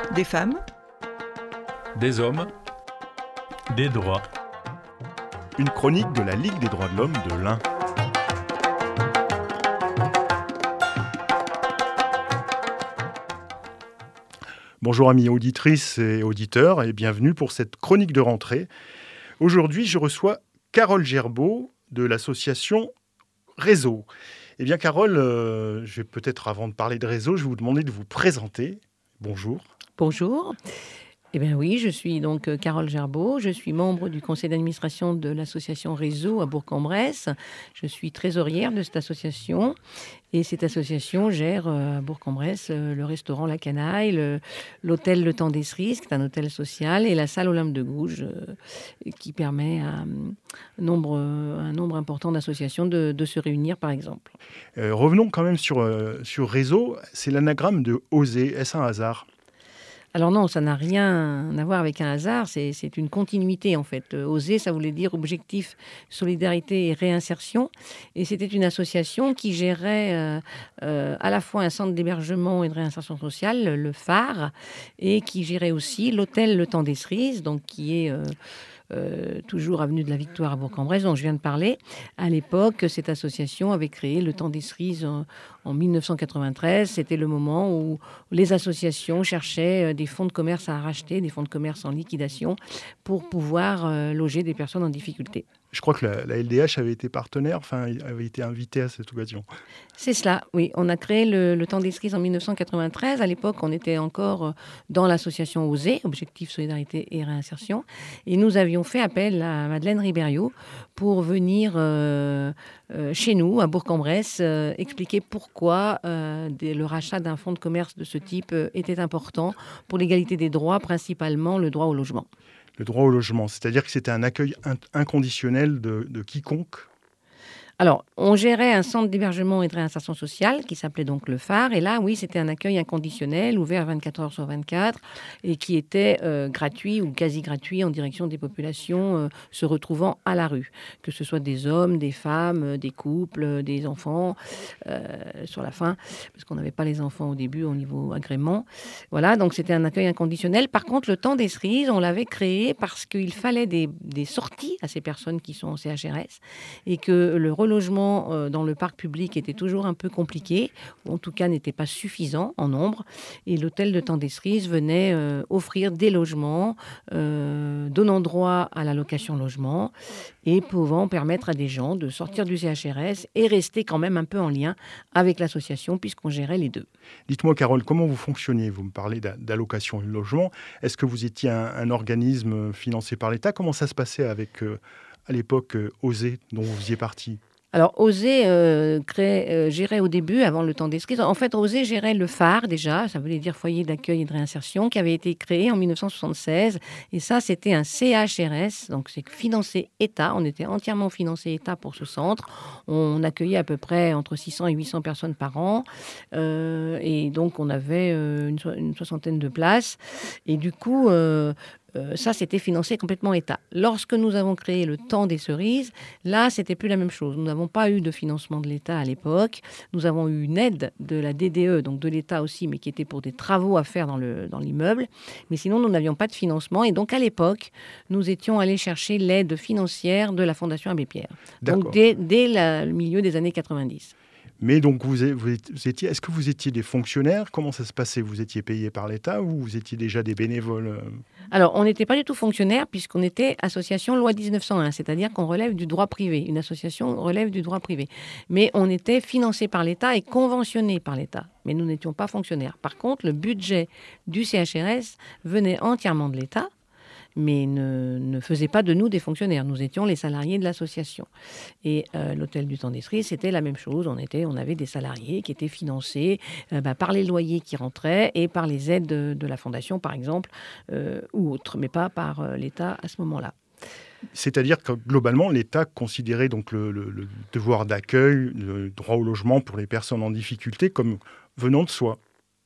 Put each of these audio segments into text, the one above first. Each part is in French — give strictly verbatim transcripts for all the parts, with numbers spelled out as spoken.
Des femmes, Des hommes, Des droits. Une chronique de la Ligue des droits de l'homme de l'Ain. Bonjour amis auditrices et auditeurs et bienvenue pour cette chronique de rentrée. Aujourd'hui, je reçois Carole Gerbeau de l'association Réseau. Eh bien Carole, euh, je vais peut-être avant de parler de Réseau, je vais vous demander de vous présenter. Bonjour. Bonjour. Eh bien oui, je suis donc Carole Gerbeau, je suis membre du conseil d'administration de l'association Réseau à Bourg-en-Bresse. Je suis trésorière de cette association et cette association gère à Bourg-en-Bresse le restaurant La Canaille, le, l'hôtel Le Temps des Cerises, qui est un hôtel social, et la salle Olympe de Gouges, euh, qui permet à un nombre, un nombre important d'associations de, de se réunir, par exemple. Euh, revenons quand même sur, euh, sur Réseau, c'est l'anagramme de Oser, est-ce un hasard ? Alors non, ça n'a rien à voir avec un hasard, c'est, c'est une continuité en fait. Euh, Oser, ça voulait dire objectif, solidarité et réinsertion. Et c'était une association qui gérait euh, euh, à la fois un centre d'hébergement et de réinsertion sociale, le phare, et qui gérait aussi l'hôtel Le Temps des Cerises, donc qui est... Euh, Euh, toujours avenue de la Victoire à Bourg-en-Bresse, dont je viens de parler. À l'époque, cette association avait créé le Temps des Cerises en, en dix-neuf cent quatre-vingt-treize. C'était le moment où les associations cherchaient des fonds de commerce à racheter, des fonds de commerce en liquidation, pour pouvoir euh, loger des personnes en difficulté. Je crois que la, la L D H avait été partenaire, enfin, avait été invitée à cette occasion. C'est cela, oui. On a créé le, le Temps des Cerises en dix-neuf cent quatre-vingt-treize. À l'époque, on était encore dans l'association Oser, Objectif, Solidarité et Réinsertion. Et nous avions fait appel à Madeleine Ribério pour venir euh, euh, chez nous, à Bourg-en-Bresse, euh, expliquer pourquoi euh, des, le rachat d'un fonds de commerce de ce type euh, était important pour l'égalité des droits, principalement le droit au logement. Le droit au logement, c'est-à-dire que c'était un accueil in- inconditionnel de, de quiconque. Alors, on gérait un centre d'hébergement et de réinsertion sociale qui s'appelait donc le phare. Et là, oui, c'était un accueil inconditionnel, ouvert vingt-quatre heures sur vingt-quatre et qui était euh, gratuit ou quasi gratuit en direction des populations euh, se retrouvant à la rue. Que ce soit des hommes, des femmes, euh, des couples, euh, des enfants, euh, sur la fin, parce qu'on n'avait pas les enfants au début au niveau agrément. Voilà, donc c'était un accueil inconditionnel. Par contre, le Temps des Cerises, on l'avait créé parce qu'il fallait des, des sorties à ces personnes qui sont en C H R S et que le logement euh, dans le parc public était toujours un peu compliqué, ou en tout cas n'était pas suffisant en nombre. Et l'hôtel de Temps des Cerises venait euh, offrir des logements, euh, donnant droit à la location logement et pouvant permettre à des gens de sortir du C H R S et rester quand même un peu en lien avec l'association puisqu'on gérait les deux. Dites-moi Carole, comment vous fonctionniez ? Vous me parlez d'a- d'allocation de logement. Est-ce que vous étiez un, un organisme financé par l'État ? Comment ça se passait avec, euh, à l'époque, euh, Oser, dont vous faisiez partie ? Alors, Oser euh, créait, euh, gérait au début, avant le Temps des Cerises, en fait, Oser gérait le phare déjà, ça voulait dire foyer d'accueil et de réinsertion, qui avait été créé en dix-neuf cent soixante-seize. Et ça, c'était un C H R S, donc c'est financé État. On était entièrement financé État pour ce centre. On accueillait à peu près entre six cents et huit cents personnes par an. Euh, et donc, on avait euh, une, so- une soixantaine de places. Et du coup... Euh, Euh, ça, c'était financé complètement État. Lorsque nous avons créé le Temps des Cerises, là, c'était plus la même chose. Nous n'avons pas eu de financement de l'État à l'époque. Nous avons eu une aide de la D D E, donc de l'État aussi, mais qui était pour des travaux à faire dans, le, dans l'immeuble. Mais sinon, nous n'avions pas de financement. Et donc, à l'époque, nous étions allés chercher l'aide financière de la Fondation Abbé Pierre. D'accord. Donc, dès, dès la- le milieu des années quatre-vingt-dix. Mais donc, vous, êtes- vous êtes- vous étiez, est-ce que vous étiez des fonctionnaires ? Comment ça se passait ? Vous étiez payé par l'État ou vous étiez déjà des bénévoles ? Alors, on n'était pas du tout fonctionnaire puisqu'on était association loi dix-neuf cent un, c'est-à-dire qu'on relève du droit privé. Une association relève du droit privé. Mais on était financé par l'État et conventionné par l'État. Mais nous n'étions pas fonctionnaires. Par contre, le budget du C H R S venait entièrement de l'État, mais ne, ne faisait pas de nous des fonctionnaires. Nous étions les salariés de l'association. Et euh, l'hôtel du Temps des Cerises, c'était la même chose. On, était, on avait des salariés qui étaient financés euh, bah, par les loyers qui rentraient et par les aides de, de la Fondation, par exemple, euh, ou autres, mais pas par euh, l'État à ce moment-là. C'est-à-dire que globalement, l'État considérait donc le, le- le devoir d'accueil, le droit au logement pour les personnes en difficulté comme venant de soi.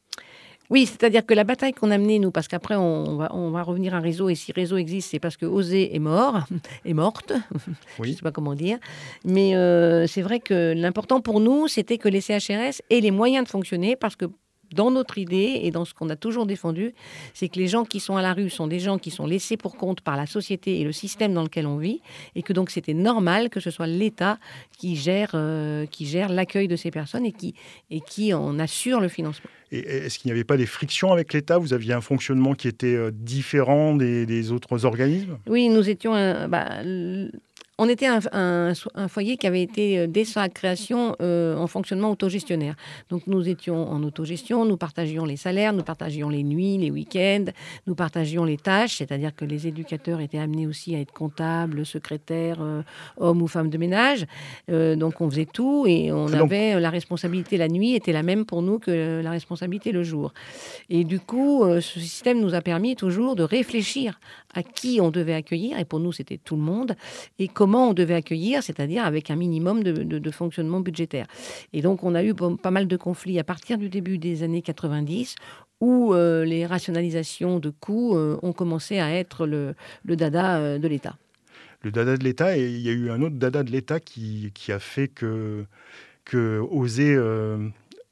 Oui, c'est-à-dire que la bataille qu'on a menée, nous, parce qu'après, on va, on va revenir à Réseau, et si Réseau existe, c'est parce que Oser est mort, est morte, Oui. je ne sais pas comment dire. Mais euh, c'est vrai que l'important pour nous, c'était que les C H R S aient les moyens de fonctionner, parce que dans notre idée et dans ce qu'on a toujours défendu, c'est que les gens qui sont à la rue sont des gens qui sont laissés pour compte par la société et le système dans lequel on vit, et que donc c'était normal que ce soit l'État qui gère, euh, qui gère l'accueil de ces personnes et qui, et qui en assure le financement. Et est-ce qu'il n'y avait pas des frictions avec l'État? Vous aviez un fonctionnement qui était euh, différent des, des autres organismes? Oui, nous étions... un- bah, l- on était un, un- un foyer qui avait été, euh, dès sa création, euh, en fonctionnement autogestionnaire. Donc nous étions en autogestion, nous partagions les salaires, nous partagions les nuits, les week-ends, nous partagions les tâches, c'est-à-dire que les éducateurs étaient amenés aussi à être comptables, secrétaires, euh, hommes ou femmes de ménage. Euh, donc on faisait tout et on Ah, donc- avait la responsabilité la nuit était la même pour nous que la responsabilité le jour. Et du coup, euh, ce système nous a permis toujours de réfléchir à qui on devait accueillir, et pour nous c'était tout le monde, et comment on devait accueillir, c'est-à-dire avec un minimum de, de- de fonctionnement budgétaire. Et donc on a eu pas pas mal de conflits à partir du début des années quatre-vingt-dix, où euh, les rationalisations de coûts euh, ont commencé à être le, le dada euh, de l'État. Le dada de l'État, et il y a eu un autre dada de l'État qui, qui a fait que, que Osée euh,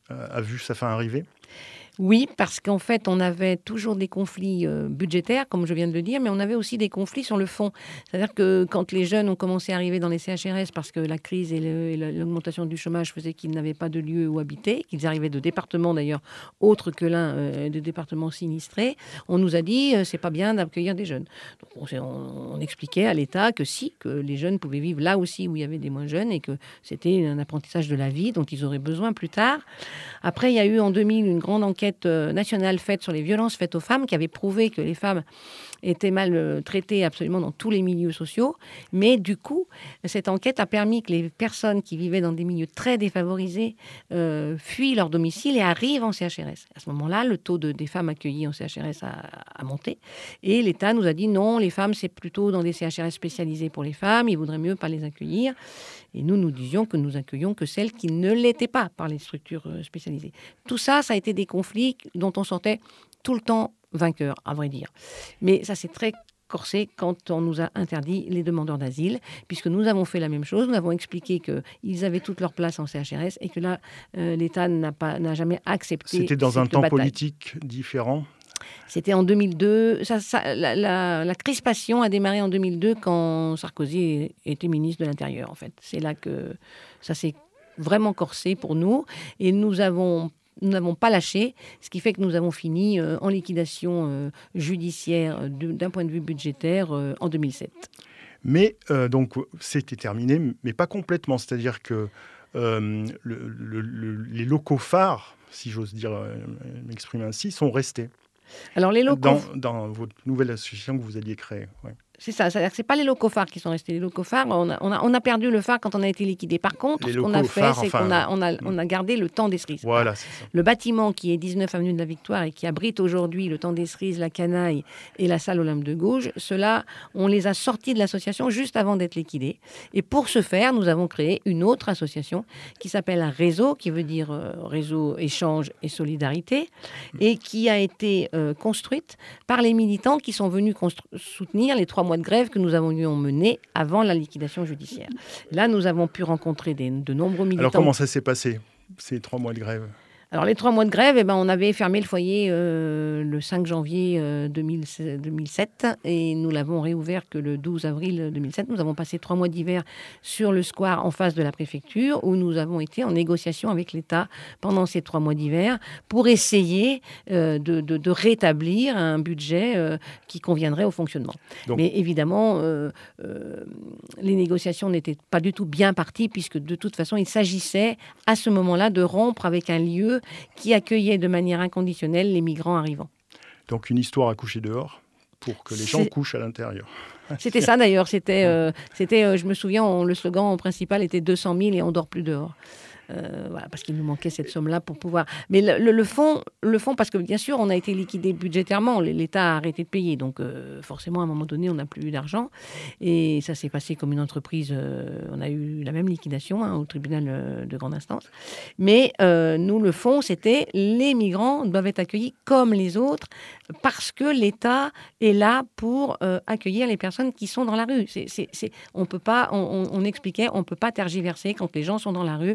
a vu sa fin arriver. Oui, parce qu'en fait, on avait toujours des conflits euh, budgétaires, comme je viens de le dire, mais on avait aussi des conflits sur le fond. C'est-à-dire que quand les jeunes ont commencé à arriver dans les C H R S, parce que la crise et, le- et la- l'augmentation du chômage faisaient qu'ils n'avaient pas de lieu où habiter, qu'ils arrivaient de départements d'ailleurs autres que l'un, euh, de départements sinistrés, on nous a dit euh, c'est pas bien d'accueillir des jeunes. Donc on, s'est- on- on expliquait à l'État que si, que les jeunes pouvaient vivre là aussi où il y avait des moins jeunes et que c'était un apprentissage de la vie dont ils auraient besoin plus tard. Après, il y a eu en deux mille une grande enquête euh, nationale faite sur les violences faites aux femmes qui avait prouvé que les femmes étaient mal euh, traitées absolument dans tous les milieux sociaux. Mais du coup, cette enquête a permis que les personnes qui vivaient dans des milieux très défavorisés euh, fuient leur domicile et arrivent en C H R S. À ce moment-là, le taux de, des femmes accueillies en C H R S a, a monté. Et l'État nous a dit non, les femmes, c'est plutôt dans des C H R S spécialisés pour les femmes, il vaudrait mieux pas les accueillir. Et nous, nous disions que nous accueillions que celles qui ne l'étaient pas par les structures euh, spécialisées. Tout ça, ça a été des conflits dont on sortait tout le temps vainqueur, à vrai dire. Mais ça, c'est très corsé quand on nous a interdit les demandeurs d'asile, puisque nous avons fait la même chose. Nous avons expliqué qu'ils avaient toute leur place en C H R S et que là, euh, l'État n'a pas, n'a jamais accepté. C'était dans un cette temps bataille. politique différent. C'était en deux mille deux. Ça, ça, la, la- la crispation a démarré en deux mille deux quand Sarkozy était ministre de l'Intérieur, en fait. C'est là que ça s'est vraiment corsé pour nous. Et nous avons... Nous n'avons pas lâché, ce qui fait que nous avons fini euh, en liquidation euh, judiciaire de- d'un point de vue budgétaire euh, en deux mille sept. Mais euh, donc, c'était terminé, mais pas complètement. C'est-à-dire que euh, le- le- le- les locaux phares, si j'ose dire, euh, m'exprimer ainsi, sont restés Alors les locaux... dans, dans votre nouvelle association que vous alliez créer. Ouais. C'est ça, c'est-à-dire que c'est pas les locaux phares qui sont restés. Les locaux phares, on a, on a, on a perdu le phare quand on a été liquidé. Par contre, Les ce qu'on a locaux fait, phares, c'est enfin, qu'on a, on a, on a gardé le temps des cerises. Voilà, c'est ça. Le bâtiment qui est dix-neuf avenue de la Victoire et qui abrite aujourd'hui le temps des cerises, la canaille et la salle Olympe de Gouges, ceux-là, on les a sortis de l'association juste avant d'être liquidés. Et pour ce faire, nous avons créé une autre association qui s'appelle un réseau, qui veut dire euh, réseau échange et solidarité, et qui a été euh, construite par les militants qui sont venus constru- soutenir les trois mois de grève que nous avons eu mené avant la liquidation judiciaire. Là, nous avons pu rencontrer des, de nombreux militants. Alors, comment ça s'est passé, ces trois mois de grève? Alors, les trois mois de grève, eh ben, on avait fermé le foyer euh, le cinq janvier euh, deux mille sept et nous l'avons réouvert que le douze avril deux mille sept. Nous avons passé trois mois d'hiver sur le square en face de la préfecture où nous avons été en négociation avec l'État pendant ces trois mois d'hiver pour essayer euh, de, de, de rétablir un budget euh, qui conviendrait au fonctionnement. Donc- Mais évidemment, euh, euh, les négociations n'étaient pas du tout bien parties puisque de toute façon, il s'agissait à ce moment-là de rompre avec un lieu qui accueillait de manière inconditionnelle les migrants arrivants. Donc, une histoire à coucher dehors pour que les gens C'est- couchent à l'intérieur. C'était ça d'ailleurs, c'était, euh, c'était euh, je me souviens, on- le slogan principal était deux cent mille et on dort plus dehors. Euh, voilà, parce qu'il nous manquait cette somme-là pour pouvoir... Mais le, le, le fond, le fond, parce que bien sûr, on a été liquidé budgétairement, l'État a arrêté de payer, donc euh, forcément, à un moment donné, on n'a plus eu d'argent. Et ça s'est passé comme une entreprise, euh, on a eu la même liquidation hein, au tribunal euh, de grande instance. Mais euh, nous, le fond, c'était les migrants doivent être accueillis comme les autres, parce que l'État est là pour euh, accueillir les personnes qui sont dans la rue. C'est, c'est, c'est, on peut pas, on, on, on expliquait, on ne peut pas tergiverser quand les gens sont dans la rue.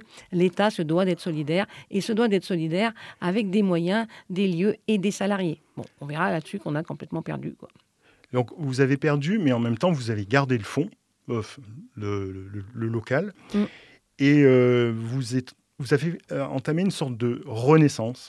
l'État se doit d'être solidaire et se doit d'être solidaire avec des moyens, des lieux et des salariés. Bon, on verra là-dessus qu'on a complètement perdu, quoi. Donc, vous avez perdu, mais en même temps, vous avez gardé le fonds, euh, le, le, le local, mm. et euh, vous, êtes, vous avez entamé une sorte de renaissance,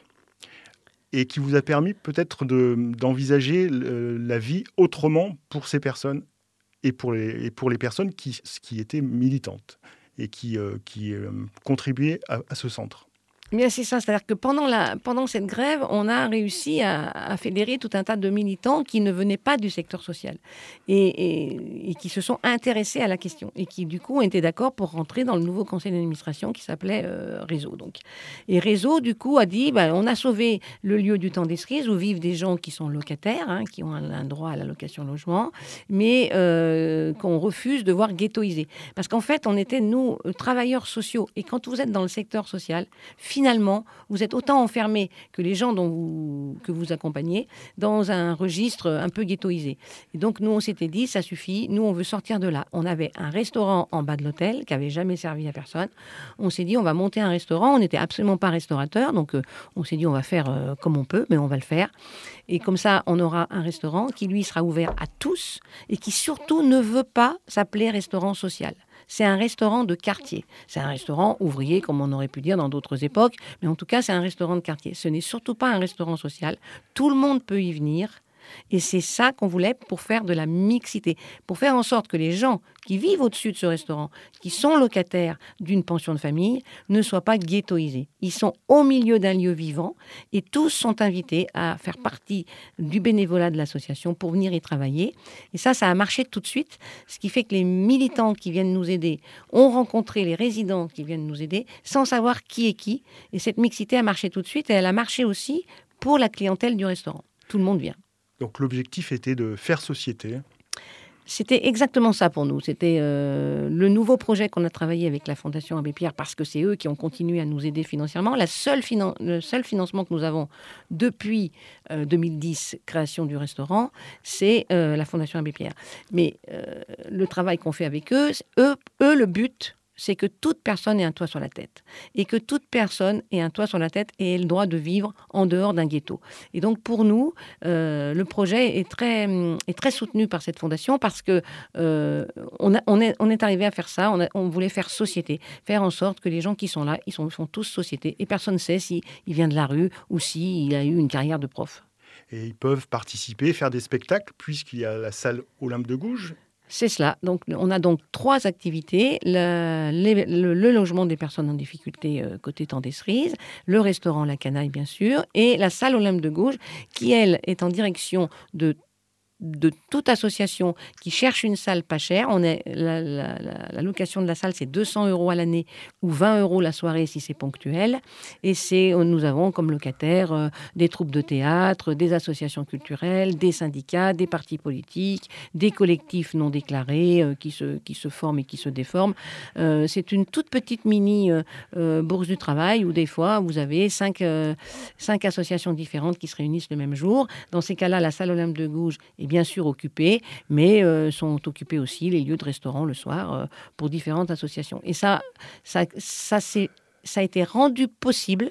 et qui vous a permis peut-être de, d'envisager le, la vie autrement pour ces personnes, et pour les, et pour les personnes qui, qui étaient militantes, et qui, euh, qui euh, contribuaient à, à ce centre. Bien, c'est ça. C'est-à-dire que pendant, la, pendant cette grève, on a réussi à, à fédérer tout un tas de militants qui ne venaient pas du secteur social et, et, et qui se sont intéressés à la question et qui, du coup, ont été d'accord pour rentrer dans le nouveau conseil d'administration qui s'appelait euh, Réseau. Donc. Et Réseau, du coup, a dit bah, on a sauvé le lieu du temps des cerises où vivent des gens qui sont locataires, hein, qui ont un, un droit à la location logement, mais euh, qu'on refuse de voir ghettoiser. Parce qu'en fait, on était, nous, travailleurs sociaux. Et quand vous êtes dans le secteur social, finalement, vous êtes autant enfermés que les gens dont vous, que vous accompagnez dans un registre un peu ghettoisé. Et donc, nous, on s'était dit, ça suffit, nous, on veut sortir de là. On avait un restaurant en bas de l'hôtel qui n'avait jamais servi à personne. On s'est dit, on va monter un restaurant. On n'était absolument pas restaurateur, donc euh, on s'est dit, on va faire euh, comme on peut, mais on va le faire. Et comme ça, on aura un restaurant qui, lui, sera ouvert à tous et qui, surtout, ne veut pas s'appeler restaurant social. C'est un restaurant de quartier. C'est un restaurant ouvrier, comme on aurait pu dire dans d'autres époques. Mais en tout cas, c'est un restaurant de quartier. Ce n'est surtout pas un restaurant social. Tout le monde peut y venir. Et c'est ça qu'on voulait pour faire de la mixité. Pour faire en sorte que les gens qui vivent au-dessus de ce restaurant, qui sont locataires d'une pension de famille, ne soient pas ghettoisés. Ils sont au milieu d'un lieu vivant et tous sont invités à faire partie du bénévolat de l'association pour venir y travailler. Et ça, ça a marché tout de suite. Ce qui fait que les militants qui viennent nous aider ont rencontré les résidents qui viennent nous aider sans savoir qui est qui. Et cette mixité a marché tout de suite et elle a marché aussi pour la clientèle du restaurant. Tout le monde vient. Donc l'objectif était de faire société. C'était exactement ça pour nous. C'était euh, le nouveau projet qu'on a travaillé avec la Fondation Abbé Pierre parce que c'est eux qui ont continué à nous aider financièrement. La seule finan- le seul financement que nous avons depuis euh, deux mille dix, création du restaurant, c'est euh, la Fondation Abbé Pierre. Mais euh, le travail qu'on fait avec eux, eux, eux le but, c'est que toute personne ait un toit sur la tête. Et que toute personne ait un toit sur la tête et ait le droit de vivre en dehors d'un ghetto. Et donc, pour nous, euh, le projet est très, est très soutenu par cette fondation parce qu'on euh, on est, on est arrivé à faire ça. On, a, on voulait faire société. Faire en sorte que les gens qui sont là, ils sont, font tous société. Et personne ne sait s'il vient de la rue ou s'il a eu une carrière de prof. Et ils peuvent participer, faire des spectacles, puisqu'il y a la salle Olympe de Gouges. C'est cela. Donc, on a donc trois activités. Le, le, le logement des personnes en difficulté euh, côté temps des cerises, le restaurant La Canaille, bien sûr, et la salle Olympe de Gouges, qui, elle, est en direction de de toute association qui cherche une salle pas chère. On est, la, la, la, la location de la salle, c'est deux cents euros à l'année ou vingt euros la soirée si c'est ponctuel. Et c'est, nous avons comme locataires euh, des troupes de théâtre, des associations culturelles, des syndicats, des partis politiques, des collectifs non déclarés euh, qui, se, qui se forment et qui se déforment. Euh, c'est une toute petite mini euh, euh, bourse du travail où des fois vous avez cinq, euh, cinq associations différentes qui se réunissent le même jour. Dans ces cas-là, la salle Olympe de Gouges est bien sûr occupés, mais euh, sont occupés aussi les lieux de restaurant le soir euh, pour différentes associations. Et ça, ça, ça, c'est, ça a été rendu possible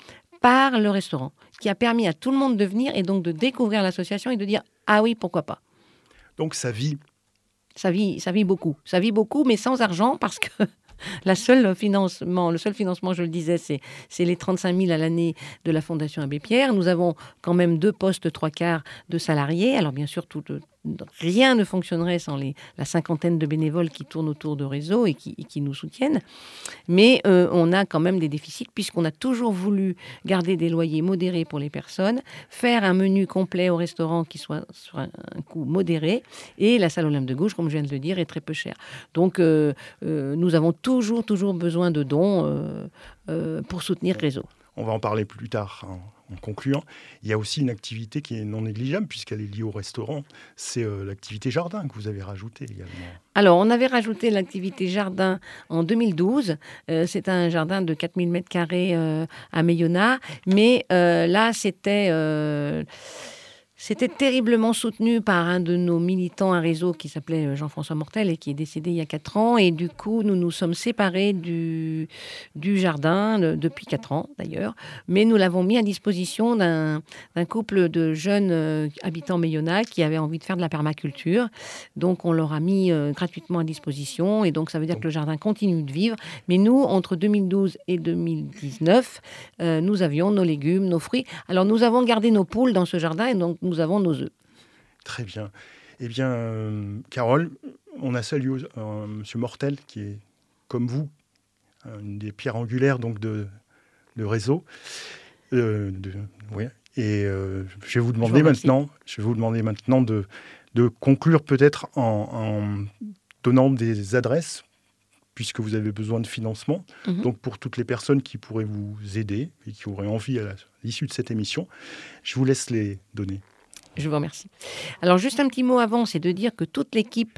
par le restaurant, qui a permis à tout le monde de venir et donc de découvrir l'association et de dire « Ah oui, pourquoi pas ?» Donc ça vit. Ça vit, ça vit beaucoup. Ça vit beaucoup, mais sans argent parce que... La seule financement, le seul financement, je le disais, c'est, c'est les trente-cinq mille à l'année de la Fondation Abbé Pierre. Nous avons quand même deux postes, trois quarts de salariés. Alors bien sûr, tout, rien ne fonctionnerait sans les, la cinquantaine de bénévoles qui tournent autour de Réseau et qui, et qui nous soutiennent. Mais euh, on a quand même des déficits puisqu'on a toujours voulu garder des loyers modérés pour les personnes, faire un menu complet au restaurant qui soit sur un, un coût modéré. Et la salle Olympe de Gouges, comme je viens de le dire, est très peu chère. Donc euh, euh, nous avons toujours, toujours besoin de dons euh, euh, pour soutenir Réseau. On va en parler plus tard, hein, en concluant. Il y a aussi une activité qui est non négligeable puisqu'elle est liée au restaurant. C'est euh, l'activité jardin que vous avez rajoutée également. Alors, on avait rajouté l'activité jardin en deux mille douze. Euh, c'est un jardin de quatre mille mètres carrés euh, à Meillonnat. Mais euh, là, c'était... Euh, C'était terriblement soutenu par un de nos militants, un réseau qui s'appelait Jean-François Mortel et qui est décédé il y a quatre ans. Et du coup, nous nous sommes séparés du, du jardin le, depuis quatre ans d'ailleurs. Mais nous l'avons mis à disposition d'un, d'un couple de jeunes euh, habitants Mayonna qui avaient envie de faire de la permaculture. Donc, on leur a mis euh, gratuitement à disposition. Et donc, ça veut dire que le jardin continue de vivre. Mais nous, entre deux mille douze et deux mille dix-neuf, euh, nous avions nos légumes, nos fruits. Alors, nous avons gardé nos poules dans ce jardin et donc nous avons nos œufs. Très bien. Eh bien, euh, Carole, on a salué euh, M. Mortel, qui est, comme vous, une des pierres angulaires donc, de, de réseau. Euh, de, ouais. Et euh, je vais vous demander je maintenant, je vais vous demander maintenant de, de conclure peut-être en, en donnant des adresses, puisque vous avez besoin de financement. Mm-hmm. Donc, pour toutes les personnes qui pourraient vous aider et qui auraient envie à l'issue de cette émission, je vous laisse les donner. Je vous remercie. Alors, juste un petit mot avant, c'est de dire que toute l'équipe,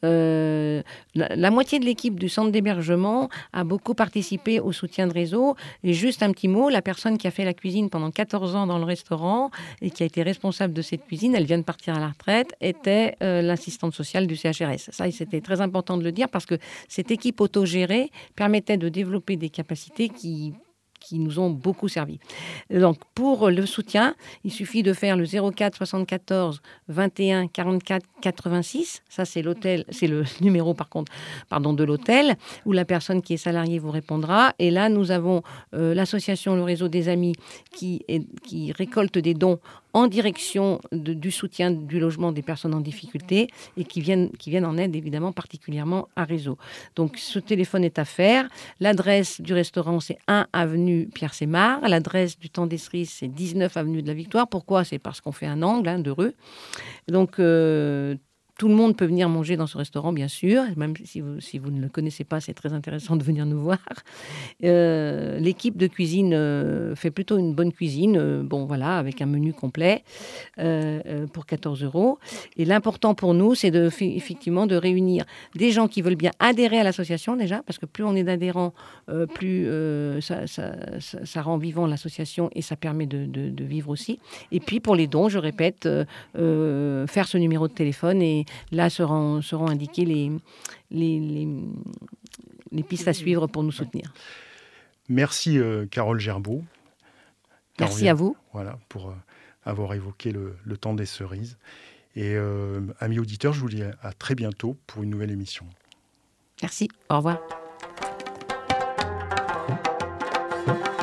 euh, la, la moitié de l'équipe du centre d'hébergement a beaucoup participé au soutien de réseau. Et juste un petit mot, la personne qui a fait la cuisine pendant quatorze ans dans le restaurant et qui a été responsable de cette cuisine, elle vient de partir à la retraite, était euh, l'assistante sociale du C H R S. Ça, c'était très important de le dire parce que cette équipe autogérée permettait de développer des capacités qui... qui nous ont beaucoup servi. Donc, pour le soutien, il suffit de faire le zéro quatre soixante-quatorze vingt et un quarante-quatre quatre-vingt-six. Ça, c'est l'hôtel, c'est le numéro, par contre, pardon, de l'hôtel, où la personne qui est salariée vous répondra. Et là, nous avons euh, l'association Le Réseau des Amis qui, est, qui récolte des dons en direction de, du soutien du logement des personnes en difficulté et qui viennent, qui viennent en aide, évidemment, particulièrement à Réseau. Donc, ce téléphone est à faire. L'adresse du restaurant, c'est un avenue Pierre-Sémard. L'adresse du Temps des Cerises, c'est dix-neuf avenue de la Victoire. Pourquoi ? C'est parce qu'on fait un angle hein, de rue. Donc, euh, tout le monde peut venir manger dans ce restaurant, bien sûr. Même si vous, si vous ne le connaissez pas, c'est très intéressant de venir nous voir. Euh, l'équipe de cuisine euh, fait plutôt une bonne cuisine, euh, bon voilà, avec un menu complet euh, euh, pour quatorze euros. Et l'important pour nous, c'est de, effectivement de réunir des gens qui veulent bien adhérer à l'association déjà, parce que plus on est d'adhérents, euh, plus euh, ça, ça, ça, ça rend vivant l'association et ça permet de, de, de vivre aussi. Et puis pour les dons, je répète, euh, euh, faire ce numéro de téléphone et là seront, seront indiquées les, les, les, les pistes à suivre pour nous soutenir. Merci euh, Carole Gerbeau. Merci revient, à vous. Voilà, pour euh, avoir évoqué le, le temps des cerises. Et euh, amis auditeurs, je vous dis à, à très bientôt pour une nouvelle émission. Merci, au revoir.